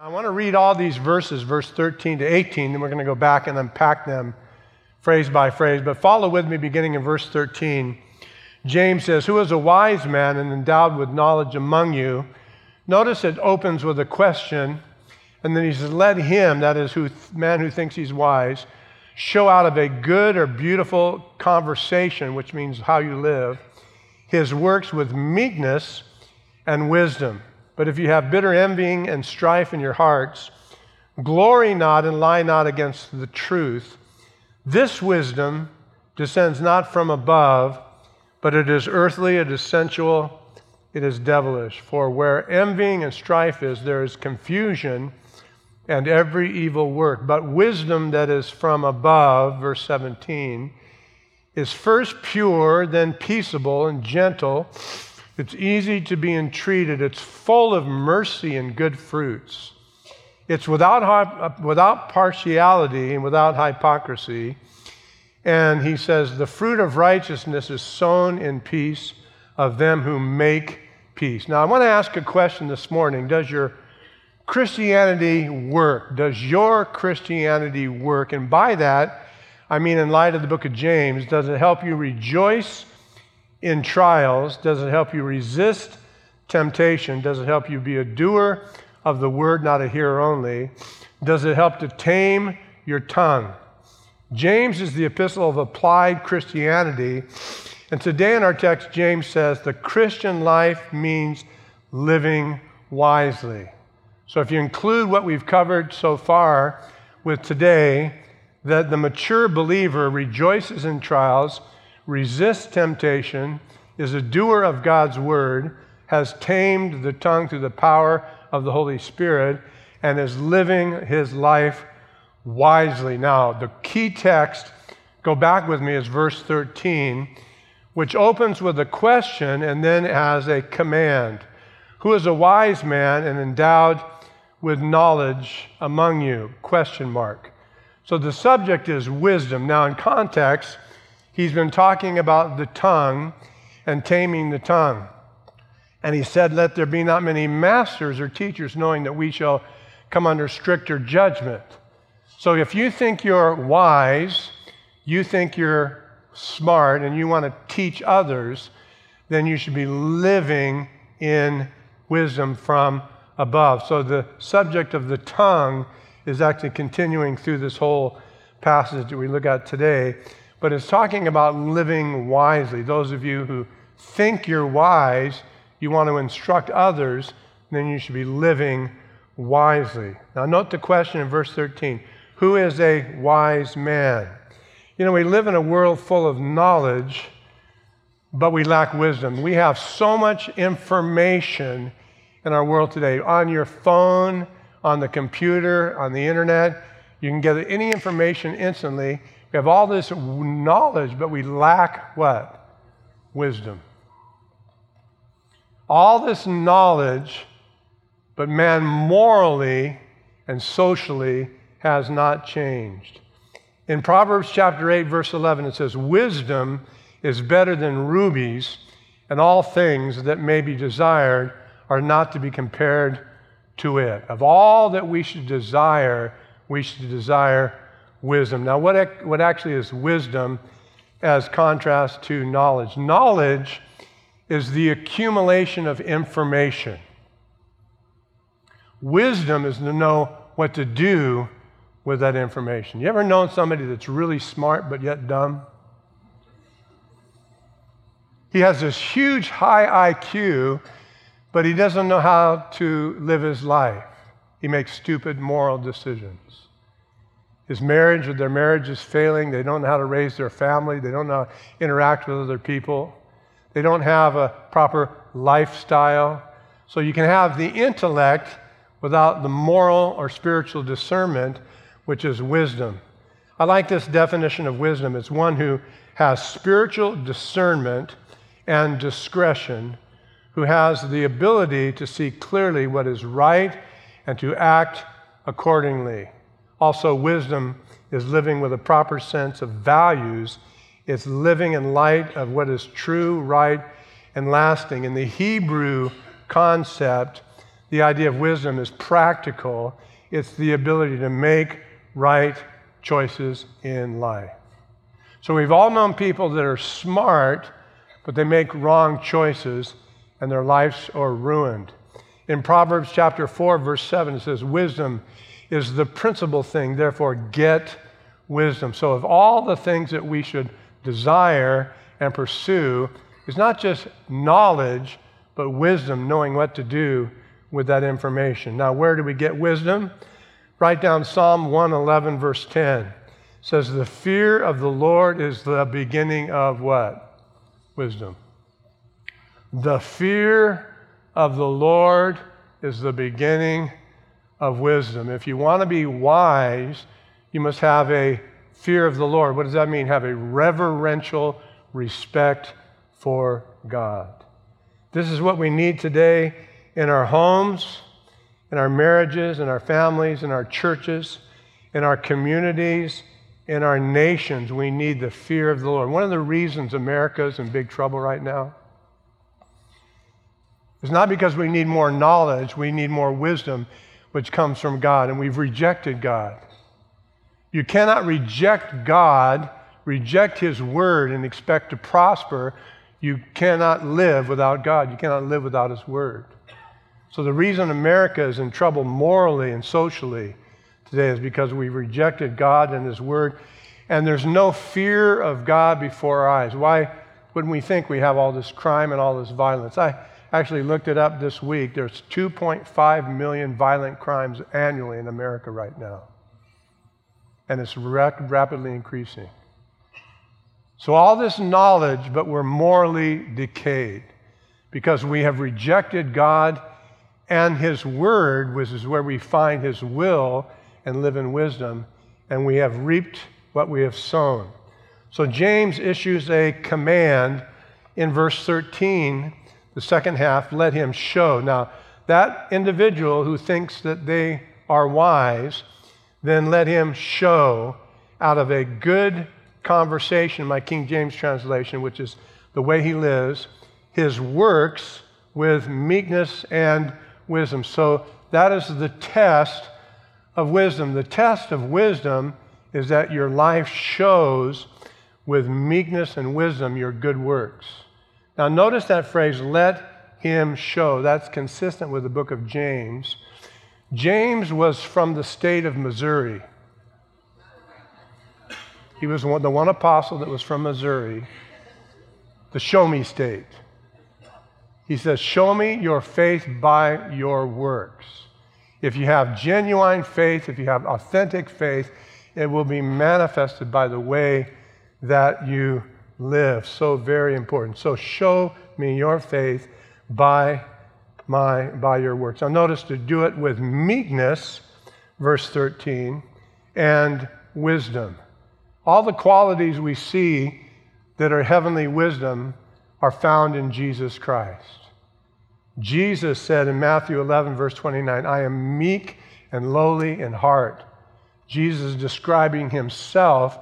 I want to read all these verses, verse 13 to 18, then we're going to go back and unpack them phrase by phrase. But follow with me beginning in verse 13. James says, "Who is a wise man and endowed with knowledge among you?" Notice it opens with a question, and then he says, "Let him," that is, man who thinks he's wise, "show out of a good or beautiful conversation," which means how you live, "his works with meekness and wisdom. But if you have bitter envying and strife in your hearts, glory not and lie not against the truth. This wisdom descends not from above, but it is earthly, it is sensual, it is devilish. For where envying and strife is, there is confusion and every evil work. But wisdom that is from above," verse 17, "is first pure, then peaceable and gentle. It's easy to be entreated. It's full of mercy and good fruits. It's without partiality and without hypocrisy." And he says, "The fruit of righteousness is sown in peace of them who make peace." Now, I want to ask a question this morning. Does your Christianity work? Does your Christianity work? And by that, I mean in light of the book of James, does it help you rejoice in trials? Does it help you resist temptation? Does it help you be a doer of the word, not a hearer only? Does it help to tame your tongue? James is the epistle of applied Christianity. And today in our text, James says the Christian life means living wisely. So if you include what we've covered so far with today, that the mature believer rejoices in trials, resists temptation, is a doer of God's word, has tamed the tongue through the power of the Holy Spirit, and is living his life wisely. Now, the key text, go back with me, is verse 13, which opens with a question and then has a command. "Who is a wise man and endowed with knowledge among you?" Question mark. So the subject is wisdom. Now, in context, he's been talking about the tongue and taming the tongue. And he said, "Let there be not many masters or teachers, knowing that we shall come under stricter judgment." So if you think you're wise, you think you're smart, and you want to teach others, then you should be living in wisdom from above. So the subject of the tongue is actually continuing through this whole passage that we look at today. But it's talking about living wisely. Those of you who think you're wise, you want to instruct others, then you should be living wisely. Now note the question in verse 13. Who is a wise man? You know, we live in a world full of knowledge, but we lack wisdom. We have so much information in our world today. On your phone, on the computer, on the internet, you can get any information instantly. We have all this knowledge, but we lack what? Wisdom. All this knowledge, but man morally and socially has not changed. In Proverbs chapter 8, verse 11, it says, "Wisdom is better than rubies, and all things that may be desired are not to be compared to it." Of all that we should desire wisdom. Now, what actually is wisdom as contrast to knowledge? Knowledge is the accumulation of information. Wisdom is to know what to do with that information. You ever known somebody that's really smart but yet dumb? He has this huge high IQ, but he doesn't know how to live his life. He makes stupid moral decisions. Their marriage is failing. They don't know how to raise their family. They don't know how to interact with other people. They don't have a proper lifestyle. So you can have the intellect without the moral or spiritual discernment, which is wisdom. I like this definition of wisdom. It's one who has spiritual discernment and discretion, who has the ability to see clearly what is right and to act accordingly. Also, wisdom is living with a proper sense of values. It's living in light of what is true, right, and lasting. In the Hebrew concept, the idea of wisdom is practical. It's the ability to make right choices in life. So we've all known people that are smart, but they make wrong choices and their lives are ruined. In Proverbs chapter 4, verse 7, it says, wisdom is the principal thing, therefore get wisdom. So of all the things that we should desire and pursue, it's not just knowledge, but wisdom, knowing what to do with that information. Now, where do we get wisdom? Write down Psalm 111, verse 10. It says, the fear of the Lord is the beginning of what? Wisdom. The fear of the Lord is the beginning of wisdom. If you want to be wise, you must have a fear of the Lord. What does that mean? Have a reverential respect for God. This is what we need today in our homes, in our marriages, in our families, in our churches, in our communities, in our nations. We need the fear of the Lord. One of the reasons America is in big trouble right now is not because we need more knowledge, we need more wisdom, which comes from God, and we've rejected God. You cannot reject God, reject His Word, and expect to prosper. You cannot live without God. You cannot live without His Word. So the reason America is in trouble morally and socially today is because we've rejected God and His Word, and there's no fear of God before our eyes. Why wouldn't we think we have all this crime and all this violence? I actually looked it up this week. There's 2.5 million violent crimes annually in America right now, and it's rapidly increasing. So all this knowledge, but we're morally decayed because we have rejected God and His Word, which is where we find His will and live in wisdom, and we have reaped what we have sown. So James issues a command in verse 13, the second half, let him show. Now, that individual who thinks that they are wise, then let him show out of a good conversation, my King James translation, which is the way he lives, his works with meekness and wisdom. So that is the test of wisdom. The test of wisdom is that your life shows with meekness and wisdom your good works. Now notice that phrase, let him show. That's consistent with the book of James. James was from the state of Missouri. He was the one apostle that was from Missouri, the show me state. He says, show me your faith by your works. If you have genuine faith, if you have authentic faith, it will be manifested by the way that you live. So very important. So show me your faith by your works. Now notice to do it with meekness, verse 13, and wisdom. All the qualities we see that are heavenly wisdom are found in Jesus Christ. Jesus said in Matthew 11, verse 29, I am meek and lowly in heart. Jesus describing himself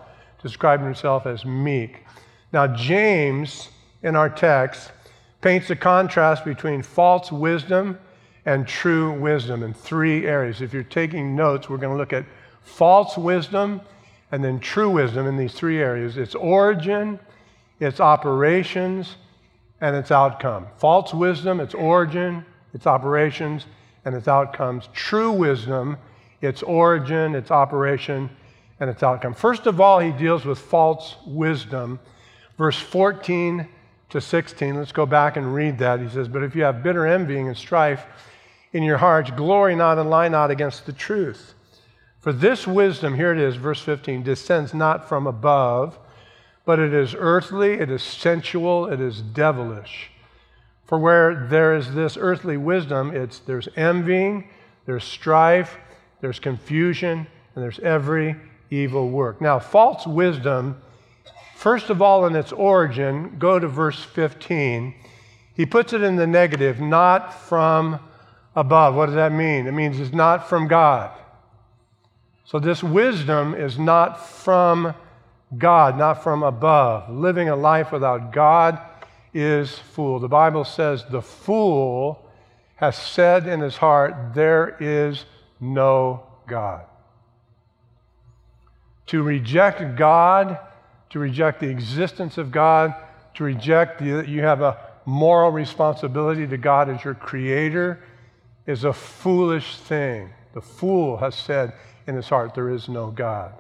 as meek. Now James, in our text, paints a contrast between false wisdom and true wisdom in three areas. If you're taking notes, we're going to look at false wisdom and then true wisdom in these three areas. Its origin, its operations, and its outcome. False wisdom, its origin, its operations, and its outcomes. True wisdom, its origin, its operation, and its outcome. First of all, he deals with false wisdom. Verse 14 to 16, let's go back and read that. He says, but if you have bitter envying and strife in your hearts, glory not and lie not against the truth. For this wisdom, here it is, verse 15, descends not from above, but it is earthly, it is sensual, it is devilish. For where there is this earthly wisdom, there's envying, there's strife, there's confusion, and there's every evil work. Now, false wisdom, first of all, in its origin, go to verse 15. He puts it in the negative, not from above. What does that mean? It means it's not from God. So this wisdom is not from God, not from above. Living a life without God is fool. The Bible says the fool has said in his heart, there is no God. To reject God, to reject the existence of God, to reject that you have a moral responsibility to God as your creator is a foolish thing. The fool has said in his heart, there is no God.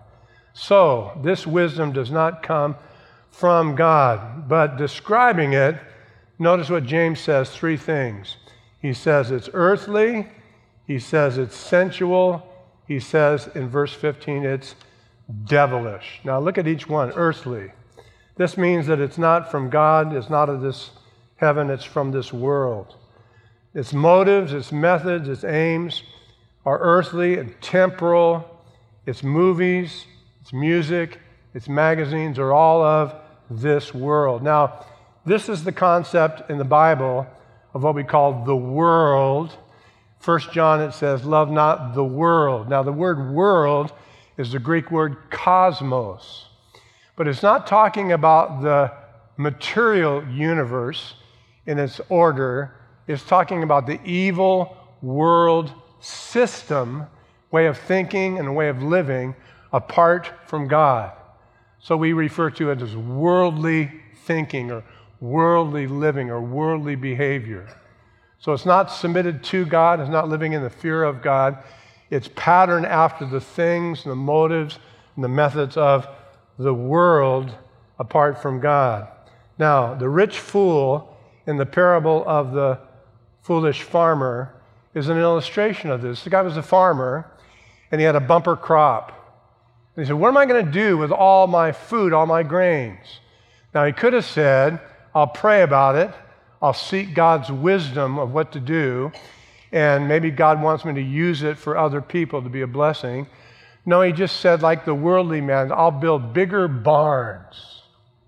So, this wisdom does not come from God, but describing it, notice what James says, 3 things. He says it's earthly, he says it's sensual, he says in verse 15 it's devilish. Now look at each one. Earthly. This means that it's not from God, it's not of this heaven, it's from this world. Its motives, its methods, its aims are earthly and temporal. Its movies, its music, its magazines are all of this world. Now, this is the concept in the Bible of what we call the world. 1 John, it says, love not the world. Now, the word world is the Greek word cosmos. But it's not talking about the material universe in its order. It's talking about the evil world system, way of thinking and way of living apart from God. So we refer to it as worldly thinking or worldly living or worldly behavior. So it's not submitted to God, it's not living in the fear of God. It's patterned after the things, the motives, and the methods of the world apart from God. Now, the rich fool in the parable of the foolish farmer is an illustration of this. The guy was a farmer, and he had a bumper crop. And he said, what am I going to do with all my food, all my grains? Now, he could have said, I'll pray about it. I'll seek God's wisdom of what to do, and maybe God wants me to use it for other people to be a blessing. No, he just said, like the worldly man, I'll build bigger barns,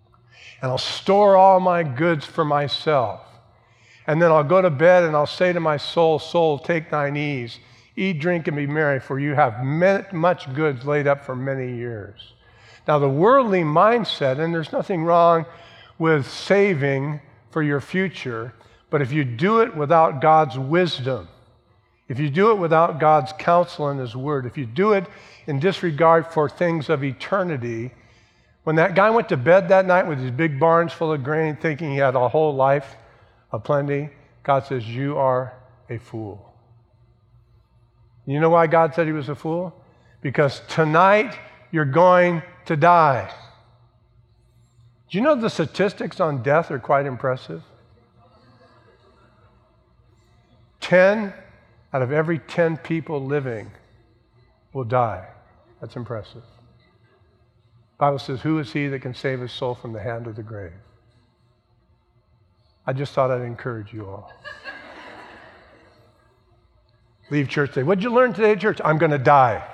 and I'll store all my goods for myself. And then I'll go to bed, and I'll say to my soul, soul, take thine ease. Eat, drink, and be merry, for you have much goods laid up for many years. Now, the worldly mindset, and there's nothing wrong with saving for your future, but if you do it without God's wisdom, if you do it without God's counsel in his word, if you do it in disregard for things of eternity, when that guy went to bed that night with his big barns full of grain, thinking he had a whole life of plenty, God says, you are a fool. You know why God said he was a fool? Because tonight you're going to die. Do you know the statistics on death are quite impressive? 10 out of every 10 people living will die. That's impressive. The Bible says, who is he that can save his soul from the hand of the grave? I just thought I'd encourage you all. Leave church today. What'd you learn today at church? I'm going to die.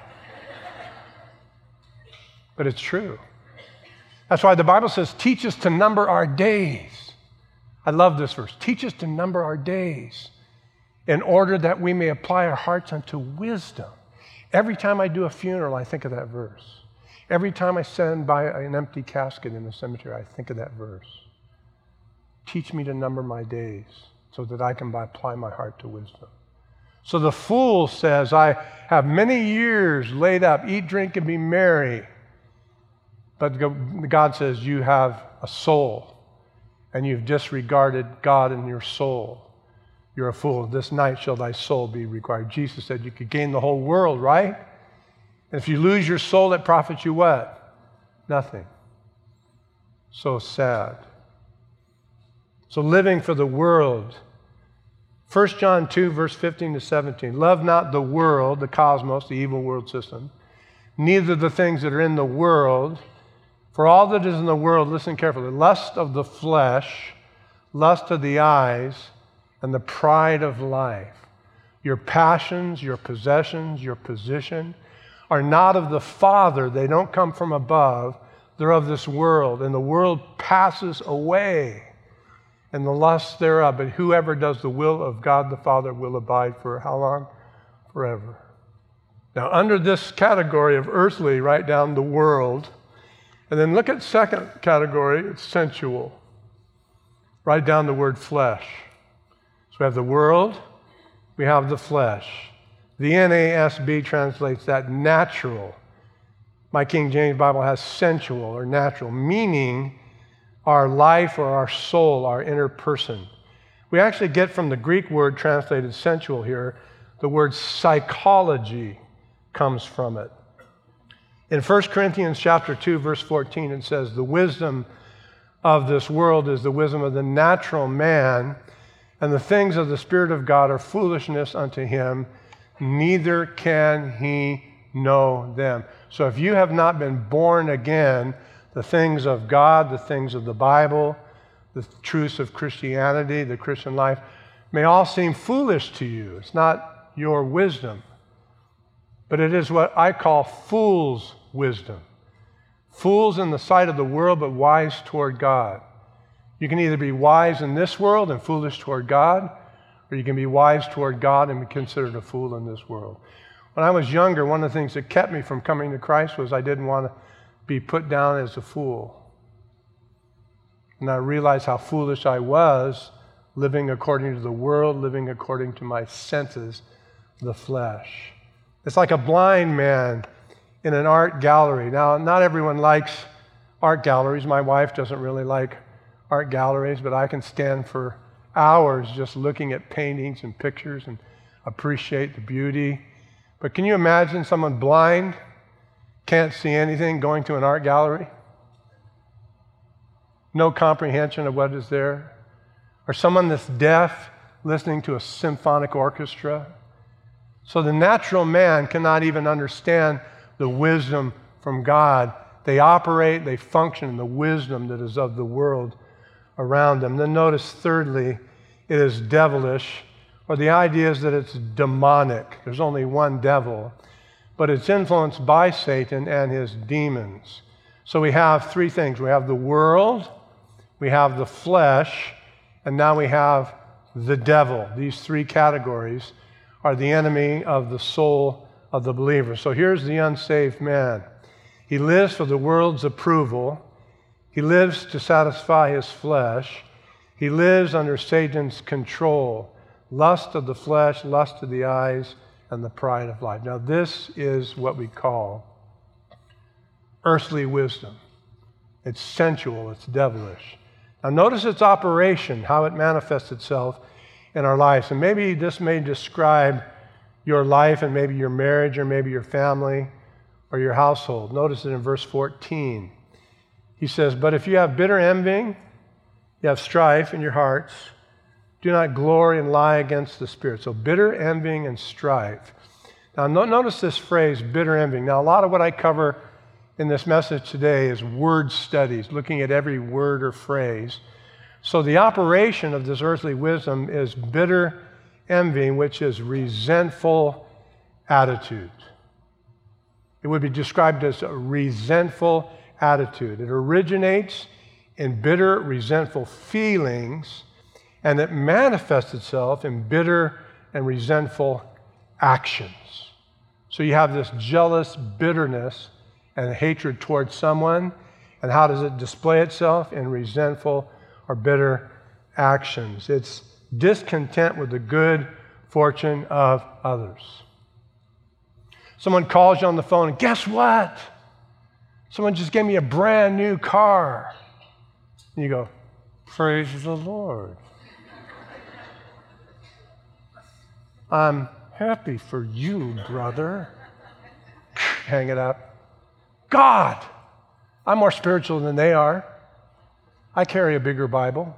But it's true. That's why the Bible says, teach us to number our days. I love this verse. Teach us to number our days in order that we may apply our hearts unto wisdom. Every time I do a funeral, I think of that verse. Every time I send by an empty casket in the cemetery, I think of that verse. Teach me to number my days so that I can apply my heart to wisdom. So the fool says, I have many years laid up, eat, drink, and be merry. But God says, you have a soul, and you've disregarded God in your soul. You're a fool. This night shall thy soul be required. Jesus said you could gain the whole world, right? And if you lose your soul, it profits you what? Nothing. So sad. So living for the world. 1 John 2, verse 15 to 17. Love not the world, the cosmos, the evil world system, neither the things that are in the world. For all that is in the world, listen carefully, lust of the flesh, lust of the eyes, and the pride of life. Your passions, your possessions, your position are not of the Father. They don't come from above. They're of this world, and the world passes away, and the lust thereof. But whoever does the will of God the Father will abide for how long? Forever. Now, under this category of earthly, write down the world. And then look at second category, it's sensual. Write down the word flesh. So we have the world, we have the flesh. The NASB translates that natural. My King James Bible has sensual or natural, meaning our life or our soul, our inner person. We actually get from the Greek word translated sensual here, the word psychology comes from it. In 1 Corinthians chapter 2, verse 14, it says, the wisdom of this world is the wisdom of the natural man, and the things of the Spirit of God are foolishness unto him, neither can he know them. So if you have not been born again, the things of God, the things of the Bible, the truths of Christianity, the Christian life, may all seem foolish to you. It's not your wisdom, but it is what I call fool's wisdom. Fools in the sight of the world, but wise toward God. You can either be wise in this world and foolish toward God, or you can be wise toward God and be considered a fool in this world. When I was younger, one of the things that kept me from coming to Christ was I didn't want to be put down as a fool. And I realized how foolish I was, living according to the world, living according to my senses, the flesh. It's like a blind man in an art gallery. Now, not everyone likes art galleries. My wife doesn't really like art galleries, but I can stand for hours just looking at paintings and pictures and appreciate the beauty. But can you imagine someone blind, can't see anything, going to an art gallery? No comprehension of what is there? Or someone that's deaf, listening to a symphonic orchestra? So the natural man cannot even understand the wisdom from God. They operate, they function in the wisdom that is of the world around them. Then notice, thirdly, it is devilish, or the idea is that it's demonic. There's only one devil, but it's influenced by Satan and his demons. So we have three things. We have the world, we have the flesh, and now we have the devil. These three categories are the enemy of the soul of the believer. So here's the unsaved man. He lives for the world's approval. He lives to satisfy his flesh. He lives under Satan's control. Lust of the flesh, lust of the eyes, and the pride of life. Now this is what we call earthly wisdom. It's sensual, it's devilish. Now notice its operation, how it manifests itself in our lives. And maybe this may describe your life and maybe your marriage or maybe your family or your household. Notice it in verse 14. He says, but if you have bitter envying, you have strife in your hearts, do not glory and lie against the Spirit. So bitter envying and strife. Now notice this phrase, bitter envying. Now a lot of what I cover in this message today is word studies, looking at every word or phrase. So the operation of this earthly wisdom is bitter envying, which is resentful attitude. It would be described as a resentful attitude. It originates in bitter, resentful feelings, and it manifests itself in bitter and resentful actions. So you have this jealous bitterness and hatred towards someone, and how does it display itself? In resentful or bitter actions. It's discontent with the good fortune of others. Someone calls you on the phone, and guess what? Someone just gave me a brand new car. And you go, praise the Lord. I'm happy for you, brother. Hang it up. God, I'm more spiritual than they are. I carry a bigger Bible.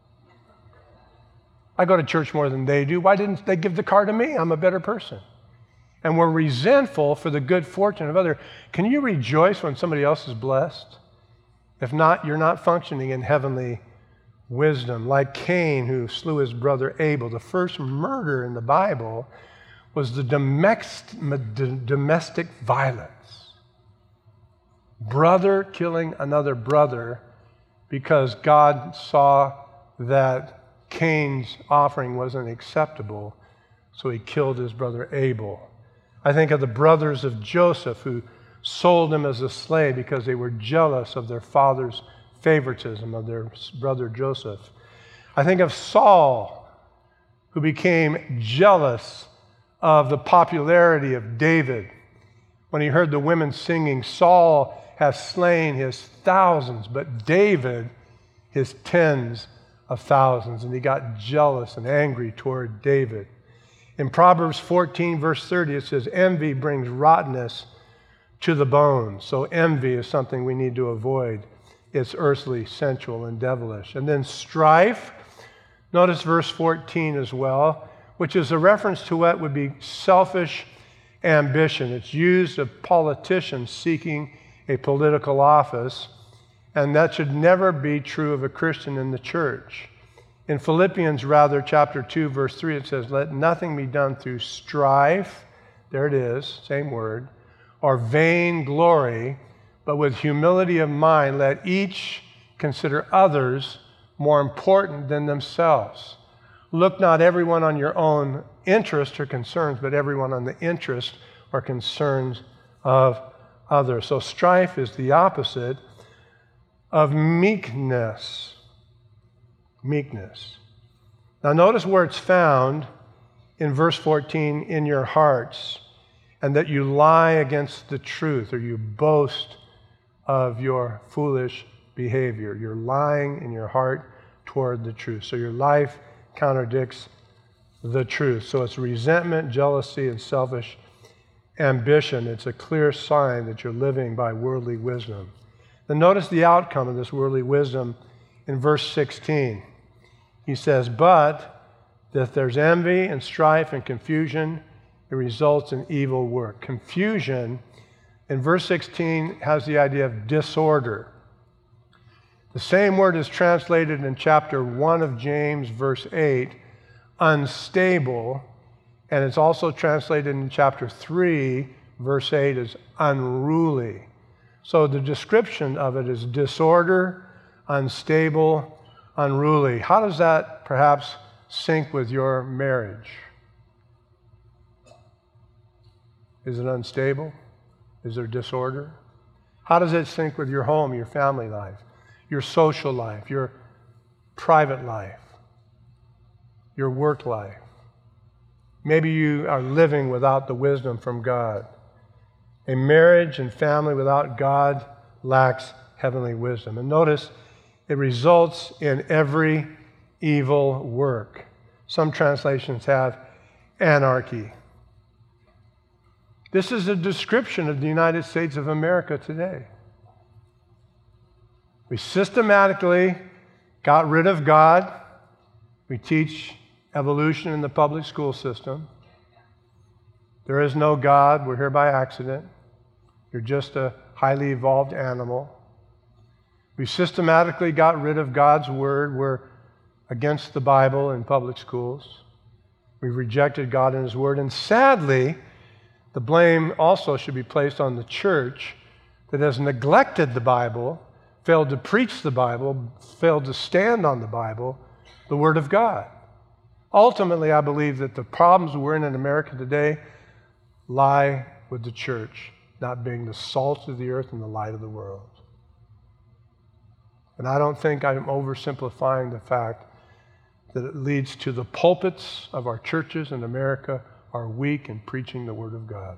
I go to church more than they do. Why didn't they give the car to me? I'm a better person. And we're resentful for the good fortune of others. Can you rejoice when somebody else is blessed? If not, you're not functioning in heavenly wisdom. Like Cain, who slew his brother Abel. The first murder in the Bible was the domestic violence. Brother killing another brother because God saw that Cain's offering wasn't acceptable, so he killed his brother Abel. I think of the brothers of Joseph who sold him as a slave because they were jealous of their father's favoritism of their brother Joseph. I think of Saul, who became jealous of the popularity of David when he heard the women singing, Saul has slain his thousands, but David his tens of thousands. And he got jealous and angry toward David. In Proverbs 14, verse 30, it says, envy brings rottenness to the bones. So envy is something we need to avoid. It's earthly, sensual, and devilish. And then strife, notice verse 14 as well, which is a reference to what would be selfish ambition. It's used of politicians seeking a political office, and that should never be true of a Christian in the church. In Philippians, chapter 2, verse 3, it says, let nothing be done through strife, there it is, same word, or vain glory, but with humility of mind, let each consider others more important than themselves. Look not everyone on your own interest or concerns, but everyone on the interest or concerns of others. So strife is the opposite of meekness. Meekness. Now notice where it's found in verse 14, in your hearts, and that you lie against the truth, or you boast of your foolish behavior. You're lying in your heart toward the truth. So your life contradicts the truth. So it's resentment, jealousy, and selfish ambition. It's a clear sign that you're living by worldly wisdom. Then notice the outcome of this worldly wisdom in verse 16. He says, but if there's envy and strife and confusion, it results in evil work. Confusion, in verse 16, has the idea of disorder. The same word is translated in chapter 1 of James, verse 8, unstable, and it's also translated in chapter 3, verse 8, as unruly. So the description of it is disorder, unstable, unruly. How does that perhaps sync with your marriage? Is it unstable? Is there disorder? How does it sync with your home, your family life, your social life, your private life, your work life? Maybe you are living without the wisdom from God. A marriage and family without God lacks heavenly wisdom. And notice, it results in every evil work. Some translations have anarchy. This is a description of the United States of America today. We systematically got rid of God. We teach evolution in the public school system. There is no God. We're here by accident. You're just a highly evolved animal. We systematically got rid of God's Word. We're against the Bible in public schools. We've rejected God and His Word. And sadly, the blame also should be placed on the church that has neglected the Bible, failed to preach the Bible, failed to stand on the Bible, the Word of God. Ultimately, I believe that the problems we're in America today lie with the church not being the salt of the earth and the light of the world. And I don't think I'm oversimplifying the fact that it leads to the pulpits of our churches in America are weak in preaching the Word of God.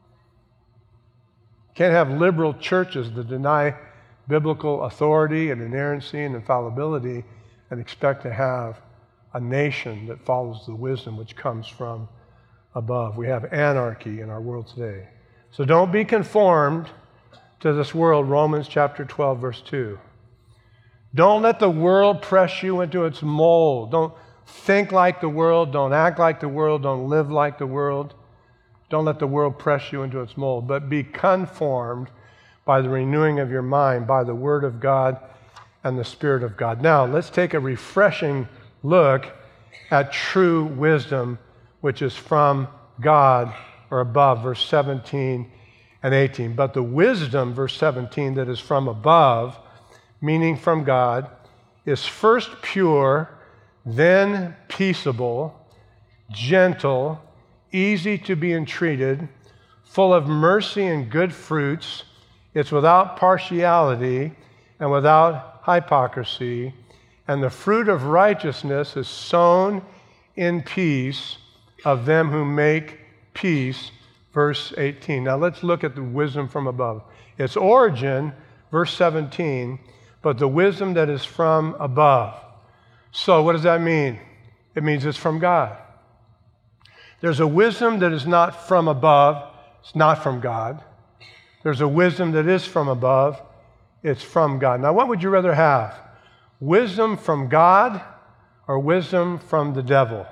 You can't have liberal churches that deny biblical authority and inerrancy and infallibility and expect to have a nation that follows the wisdom which comes from above. We have anarchy in our world today. So don't be conformed to this world, Romans chapter 12, verse 2. Don't let the world press you into its mold. Don't think like the world. Don't act like the world. Don't live like the world. Don't let the world press you into its mold, but be conformed by the renewing of your mind, by the Word of God and the Spirit of God. Now, let's take a refreshing look at true wisdom, which is from God or above, verse 17 and 18. But the wisdom, verse 17, that is from above, meaning from God, is first pure, then peaceable, gentle, easy to be entreated, full of mercy and good fruits. It's without partiality and without hypocrisy. And the fruit of righteousness is sown in peace of them who make peace, verse 18. Now let's look at the wisdom from above. Its origin, verse 17, but the wisdom that is from above. So what does that mean? It means it's from God. There's a wisdom that is not from above. It's not from God. There's a wisdom that is from above. It's from God. Now, what would you rather have? Wisdom from God or wisdom from the devil?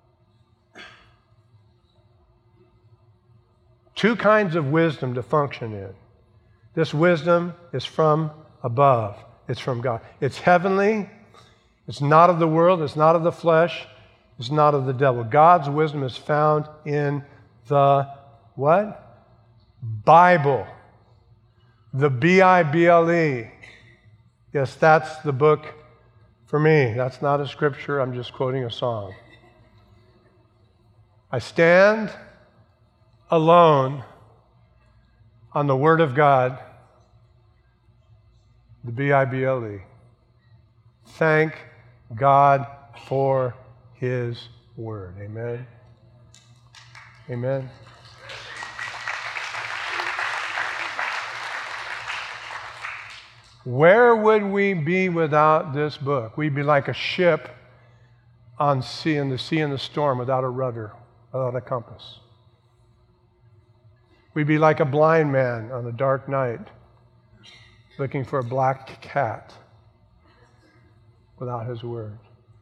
Two kinds of wisdom to function in. This wisdom is from above. It's from God. It's heavenly. It's not of the world. It's not of the flesh. It's not of the devil. God's wisdom is found in the what? Bible. The Bible. Yes, that's the book for me. That's not a scripture. I'm just quoting a song. I stand alone on the Word of God, the Bible. Thank God for His Word. Amen. Amen. Where would we be without this book? We'd be like a ship on sea, in the sea in the storm, without a rudder, without a compass. We'd be like a blind man on a dark night looking for a black cat without His Word.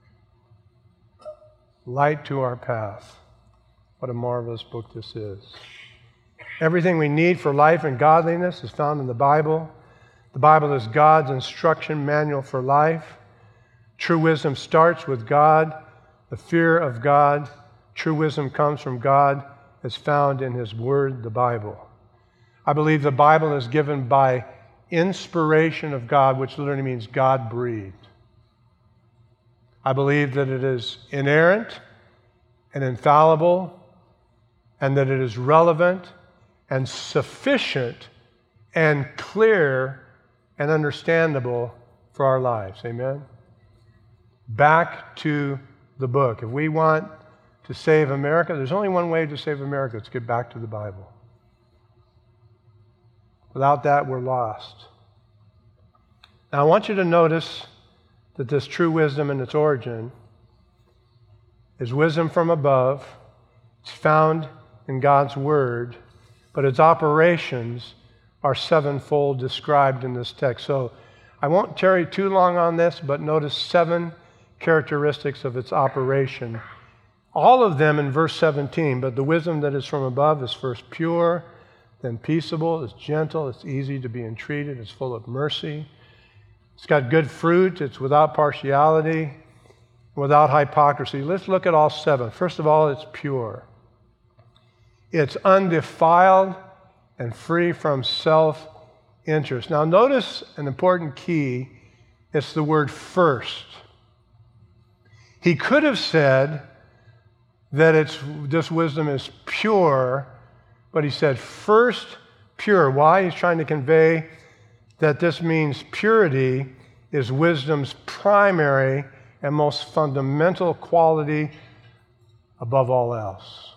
Light to our path. What a marvelous book this is. Everything we need for life and godliness is found in the Bible. The Bible is God's instruction manual for life. True wisdom starts with God. The fear of God. True wisdom comes from God. Is found in His Word, the Bible. I believe the Bible is given by inspiration of God, which literally means God-breathed. I believe that it is inerrant and infallible, and that it is relevant and sufficient and clear and understandable for our lives. Amen? Back to the book. If we want to save America, there's only one way to save America. It's get back to the Bible. Without that, we're lost. Now, I want you to notice that this true wisdom in its origin is wisdom from above. It's found in God's Word, but its operations are sevenfold described in this text. So I won't tarry too long on this, but notice 7 characteristics of its operation. All of them in verse 17, but the wisdom that is from above is first pure, then peaceable, it's gentle, it's easy to be entreated, it's full of mercy. It's got good fruit, it's without partiality, without hypocrisy. Let's look at all 7. First of all, it's pure. It's undefiled and free from self-interest. Now notice an important key, it's the word first. He could have said that this wisdom is pure, but he said first pure. Why? He's trying to convey that this means purity is wisdom's primary and most fundamental quality above all else.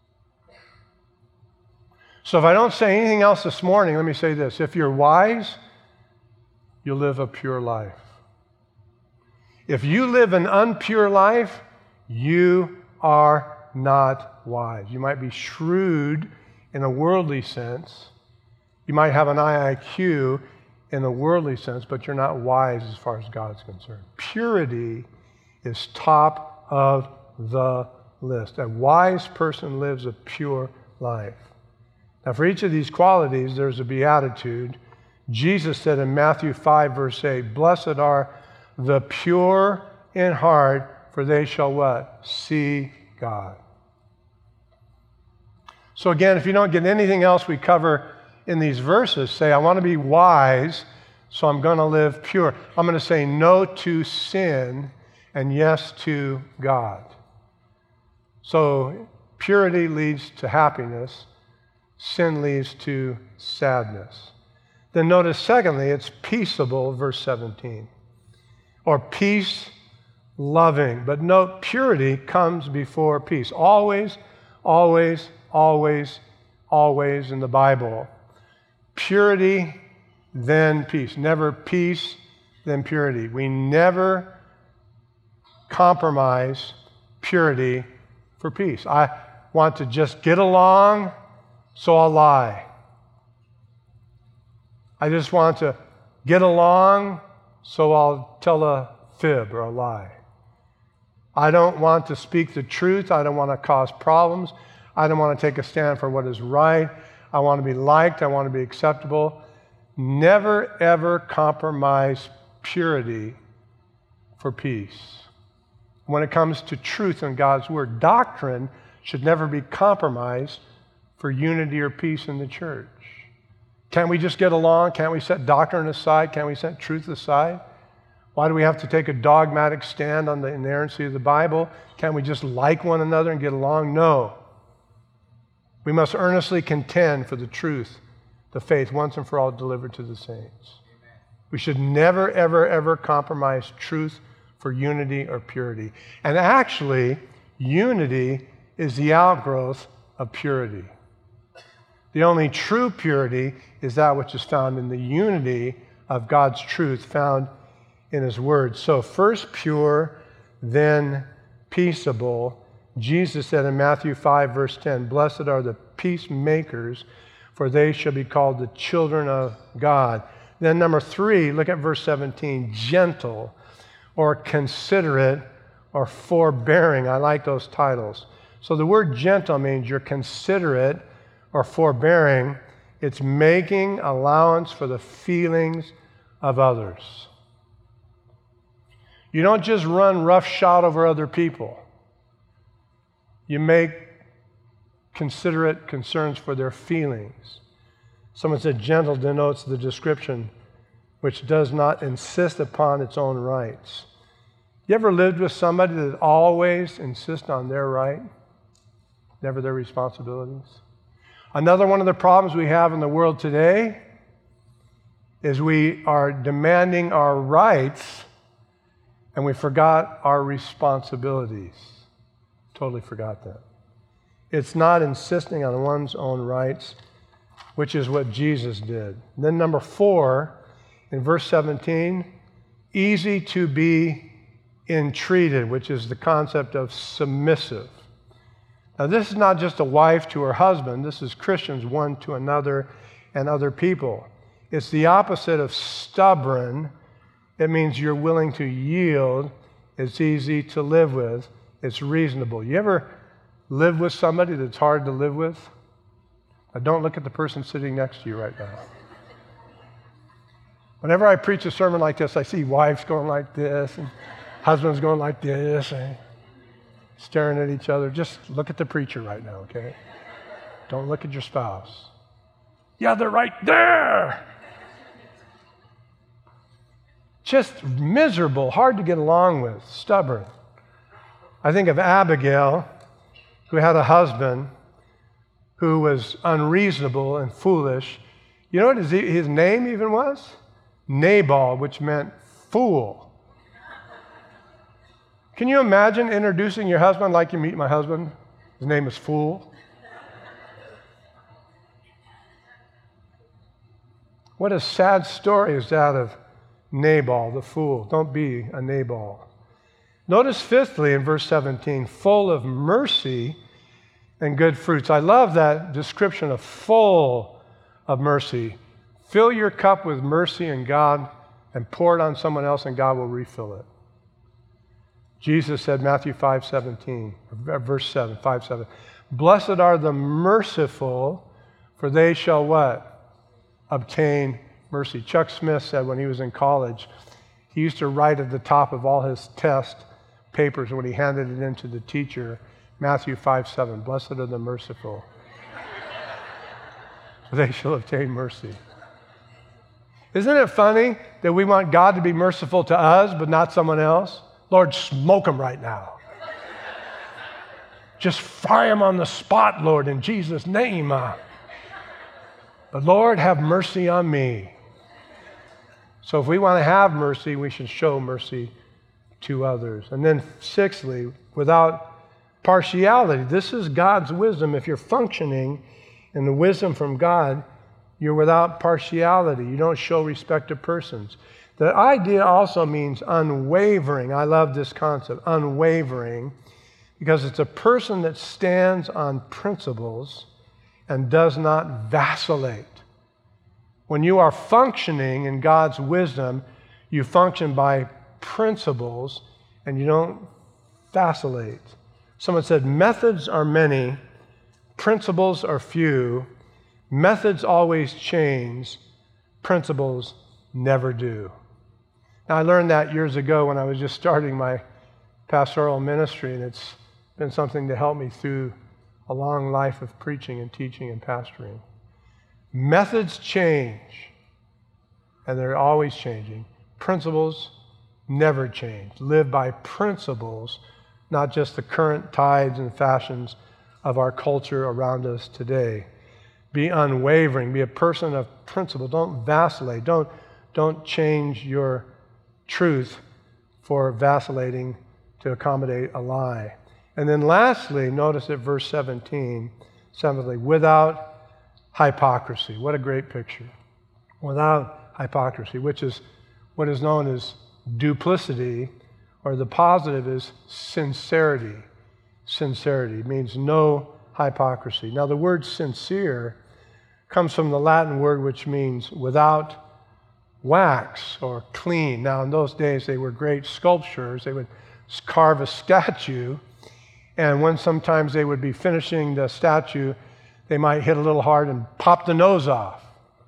So if I don't say anything else this morning, let me say this. If you're wise, you'll live a pure life. If you live an unpure life, you are not wise. You might be shrewd in a worldly sense. You might have an IIQ in a worldly sense, but you're not wise as far as God is concerned. Purity is top of the list. A wise person lives a pure life. Now, for each of these qualities, there's a beatitude. Jesus said in Matthew 5, verse 8, "Blessed are the pure in heart, for they shall what? See God." So again, if you don't get anything else we cover in these verses, say, I want to be wise, so I'm going to live pure. I'm going to say no to sin and yes to God. So purity leads to happiness. Sin leads to sadness. Then notice, secondly, it's peaceable, verse 17. Or peace loving. But note, purity comes before peace. Always, always, always, always in the Bible. Purity, then peace. Never peace, then purity. We never compromise purity for peace. I want to just get along, so I'll lie. I just want to get along, so I'll tell a fib or a lie. I don't want to speak the truth. I don't want to cause problems. I don't want to take a stand for what is right. I want to be liked. I want to be acceptable. Never, ever compromise purity for peace. When it comes to truth in God's Word, doctrine should never be compromised for unity or peace in the church. Can't we just get along? Can't we set doctrine aside? Can't we set truth aside? Why do we have to take a dogmatic stand on the inerrancy of the Bible? Can't we just like one another and get along? No. We must earnestly contend for the truth, the faith once and for all delivered to the saints. We should never, ever, ever compromise truth for unity or purity. And actually, unity is the outgrowth of purity. The only true purity is that which is found in the unity of God's truth found in His Word. So first pure, then peaceable. Jesus said in Matthew 5, verse 10, "Blessed are the peacemakers, for they shall be called the children of God." Then number 3, look at verse 17, gentle or considerate or forbearing. I like those titles. So the word gentle means you're considerate or forbearing. It's making allowance for the feelings of others. You don't just run roughshod over other people. You make considerate concerns for their feelings. Someone said gentle denotes the description which does not insist upon its own rights. You ever lived with somebody that always insists on their right, never their responsibilities? Another one of the problems we have in the world today is we are demanding our rights and we forgot our responsibilities. Totally forgot that. It's not insisting on one's own rights, which is what Jesus did. And then number 4, in verse 17, easy to be entreated, which is the concept of submissive. Now, this is not just a wife to her husband. This is Christians one to another and other people. It's the opposite of stubborn. It means you're willing to yield. It's easy to live with. It's reasonable. You ever live with somebody that's hard to live with? Now, don't look at the person sitting next to you right now. Whenever I preach a sermon like this, I see wives going like this and husbands going like this and staring at each other. Just look at the preacher right now, okay? Don't look at your spouse. Yeah, they're right there. Just miserable, hard to get along with, stubborn. I think of Abigail, who had a husband who was unreasonable and foolish. You know what his name even was? Nabal, which meant fool. Can you imagine introducing your husband like you meet my husband? His name is Fool. What a sad story is that of Nabal, the fool. Don't be a Nabal. Notice fifthly in verse 17, full of mercy and good fruits. I love that description of full of mercy. Fill your cup with mercy and God and pour it on someone else and God will refill it. Jesus said, Matthew 5:17, verse 7, 5:7, blessed are the merciful, for they shall what? Obtain mercy. Chuck Smith said when he was in college, he used to write at the top of all his test papers when he handed it in to the teacher, Matthew 5:7, blessed are the merciful, for they shall obtain mercy. Isn't it funny that we want God to be merciful to us, but not someone else? Lord, smoke him right now. Just fry him on the spot, Lord, in Jesus' name. But Lord, have mercy on me. So if we want to have mercy, we should show mercy to others. And then sixthly, without partiality. This is God's wisdom. If you're functioning in the wisdom from God, you're without partiality. You don't show respect to persons. The idea also means unwavering. I love this concept, unwavering, because it's a person that stands on principles and does not vacillate. When you are functioning in God's wisdom, you function by principles and you don't vacillate. Someone said, methods are many, principles are few. Methods always change, principles never do. Now, I learned that years ago when I was just starting my pastoral ministry, and it's been something to help me through a long life of preaching and teaching and pastoring. Methods change, and they're always changing. Principles never change. Live by principles, not just the current tides and fashions of our culture around us today. Be unwavering. Be a person of principle. Don't vacillate. Don't change your truth for vacillating to accommodate a lie. And then lastly, notice at verse 17, seventhly, without hypocrisy. What a great picture. Without hypocrisy, which is what is known as duplicity, or the positive is sincerity. Sincerity means no hypocrisy. Now, the word sincere comes from the Latin word which means without wax or clean. Now, in those days, they were great sculptors. They would carve a statue, and when sometimes they would be finishing the statue, they might hit a little hard and pop the nose off.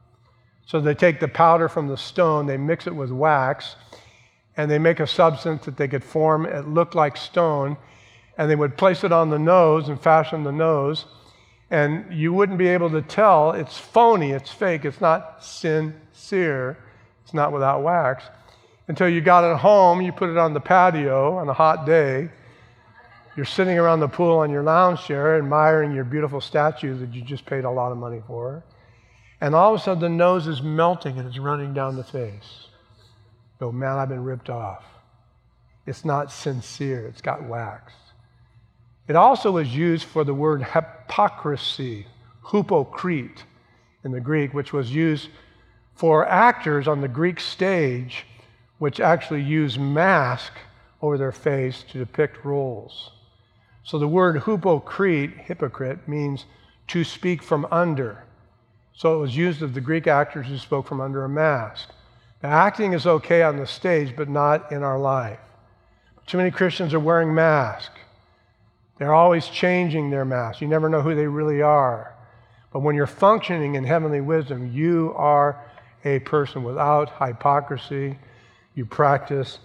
So they take the powder from the stone, they mix it with wax, and they make a substance that they could form. It looked like stone, and they would place it on the nose and fashion the nose, and you wouldn't be able to tell it's phony, it's fake, it's not sincere, it's not without wax, until you got it home, you put it on the patio on a hot day, you're sitting around the pool on your lounge chair admiring your beautiful statue that you just paid a lot of money for, and all of a sudden the nose is melting and it's running down the face. Oh man, I've been ripped off. It's not sincere, it's got wax. It also is used for the word hypocrisy, hypocrite in the Greek, which was used for actors on the Greek stage, which actually use mask over their face to depict roles. So the word hypocrite, means to speak from under. So it was used of the Greek actors who spoke from under a mask. Now, acting is okay on the stage, but not in our life. Too many Christians are wearing masks. They're always changing their masks. You never know who they really are. But when you're functioning in heavenly wisdom, you are a person without hypocrisy. You practice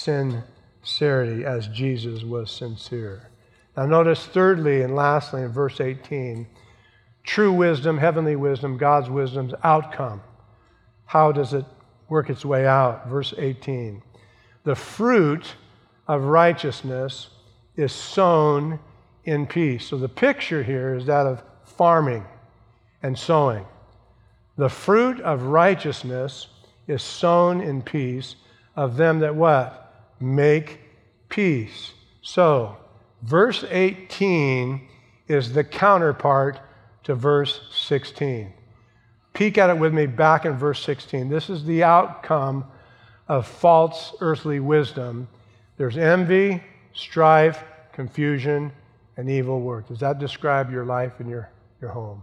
sincerity as Jesus was sincere. Now notice thirdly and lastly in verse 18, true wisdom, heavenly wisdom, God's wisdom's outcome. How does it work its way out? Verse 18, the fruit of righteousness is sown in peace. So the picture here is that of farming and sowing. The fruit of righteousness is sown in peace of them that what? Make peace. So, verse 18 is the counterpart to verse 16. Peek at it with me back in verse 16. This is the outcome of false earthly wisdom. There's envy, strife, confusion, and evil work. Does that describe your life and your home?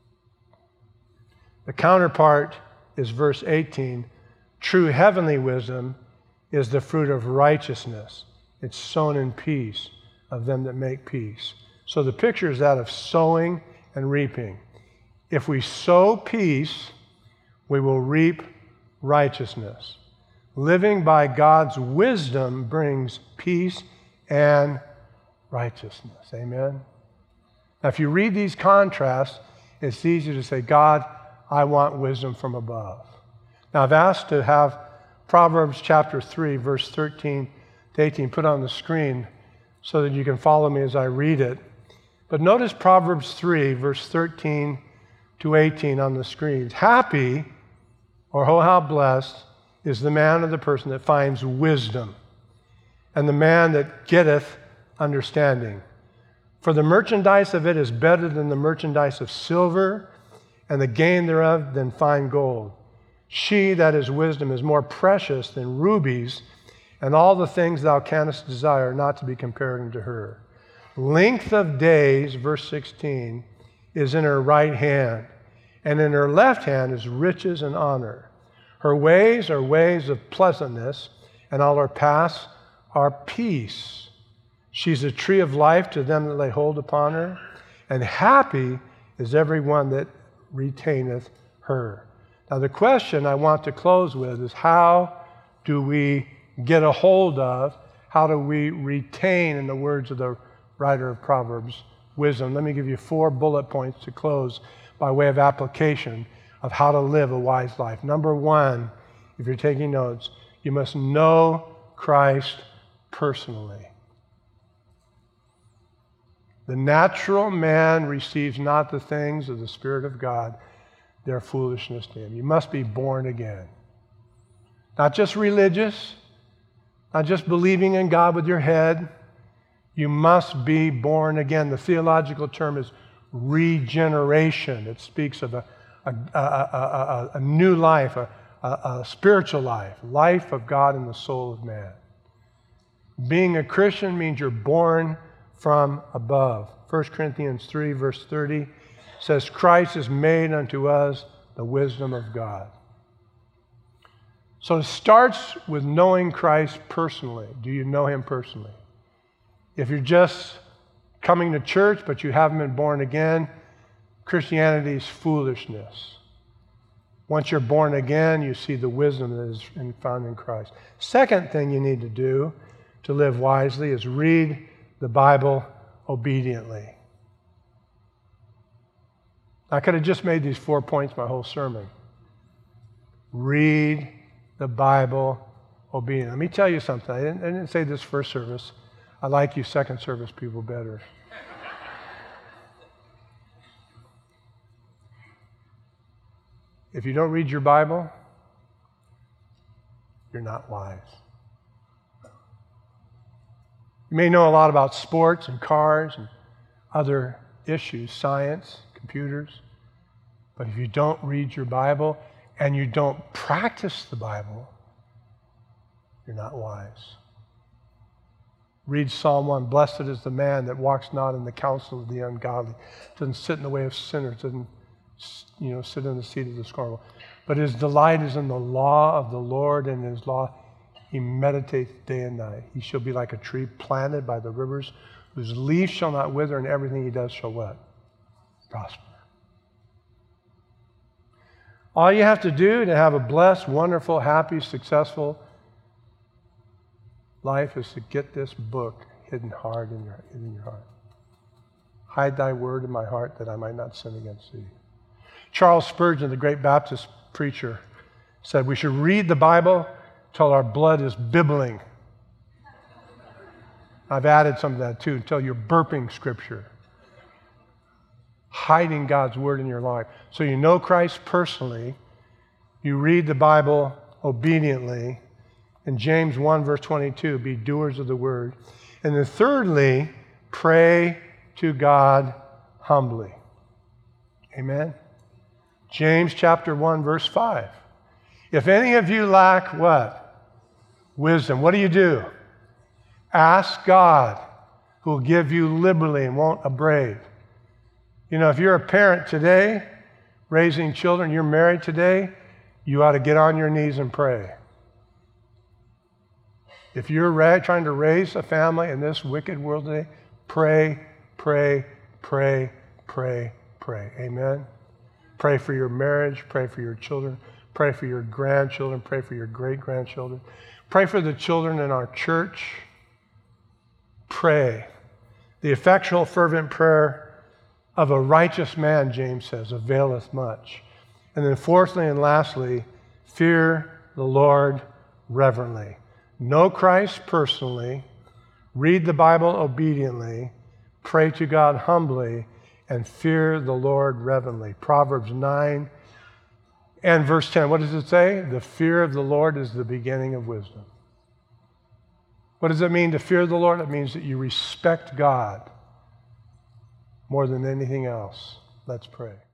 The counterpart is verse 18. True heavenly wisdom is the fruit of righteousness. It's sown in peace of them that make peace. So the picture is that of sowing and reaping. If we sow peace, we will reap righteousness. Living by God's wisdom brings peace and righteousness. Amen? Now, if you read these contrasts, it's easy to say, God, I want wisdom from above. Now, I've asked to have Proverbs chapter 3, verse 13 to 18 put on the screen so that you can follow me as I read it. But notice Proverbs 3, verse 13 to 18 on the screen. Happy, or oh, how blessed, is the man or the person that finds wisdom and the man that getteth understanding. For the merchandise of it is better than the merchandise of silver, and the gain thereof than fine gold. She, that is wisdom, is more precious than rubies, and all the things thou canst desire are not to be compared unto her. Length of days, verse 16, is in her right hand, and in her left hand is riches and honor. Her ways are ways of pleasantness, and all her paths are peace. She's a tree of life to them that lay hold upon her, and happy is every one that retaineth her. Now the question I want to close with is, how do we get a hold of, how do we retain, in the words of the writer of Proverbs, wisdom? Let me give you 4 bullet points to close by way of application of how to live a wise life. Number 1, if you're taking notes, you must know Christ personally. The natural man receives not the things of the Spirit of God, they're foolishness to him. You must be born again. Not just religious, not just believing in God with your head. You must be born again. The theological term is regeneration. It speaks of a new life, a spiritual life of God in the soul of man. Being a Christian means you're born from above. 1 Corinthians 3, verse 30 says, Christ is made unto us the wisdom of God. So it starts with knowing Christ personally. Do you know him personally? If you're just coming to church but you haven't been born again, Christianity is foolishness. Once you're born again, you see the wisdom that is found in Christ. Second thing you need to do to live wisely is read the Bible obediently. I could have just made these 4 points my whole sermon. Read the Bible obediently. Let me tell you something. I didn't say this first service. I like you second service people better. If you don't read your Bible, you're not wise. You may know a lot about sports and cars and other issues, science, computers, but if you don't read your Bible and you don't practice the Bible, you're not wise. Read Psalm 1. Blessed is the man that walks not in the counsel of the ungodly, doesn't sit in the way of sinners, doesn't sit in the seat of the scornful. But his delight is in the law of the Lord, and in his law he meditates day and night. He shall be like a tree planted by the rivers, whose leaf shall not wither, and everything he does shall what? Prosper. All you have to do to have a blessed, wonderful, happy, successful life is to get this book hidden hard in your heart. Hide thy word in my heart that I might not sin against thee. Charles Spurgeon, the great Baptist preacher, said we should read the Bible till our blood is bibbling. I've added some of that too, until you're burping Scripture. Hiding God's word in your life. So you know Christ personally, you read the Bible obediently. In James 1, verse 22, be doers of the word. And then thirdly, pray to God humbly. Amen? James chapter 1, verse 5. If any of you lack what? Wisdom. What do? Ask God, who will give you liberally and won't upbraid. You know, if you're a parent today, raising children, you're married today, you ought to get on your knees and pray. If you're trying to raise a family in this wicked world today, pray, pray, pray, pray, pray. Amen? Pray for your marriage, pray for your children, pray for your grandchildren, pray for your great-grandchildren. Pray for the children in our church. Pray. The effectual, fervent prayer of a righteous man, James says, availeth much. And then fourthly and lastly, fear the Lord reverently. Know Christ personally, read the Bible obediently, pray to God humbly, and fear the Lord reverently. Proverbs 9 and verse 10. What does it say? The fear of the Lord is the beginning of wisdom. What does it mean to fear the Lord? It means that you respect God more than anything else. Let's pray.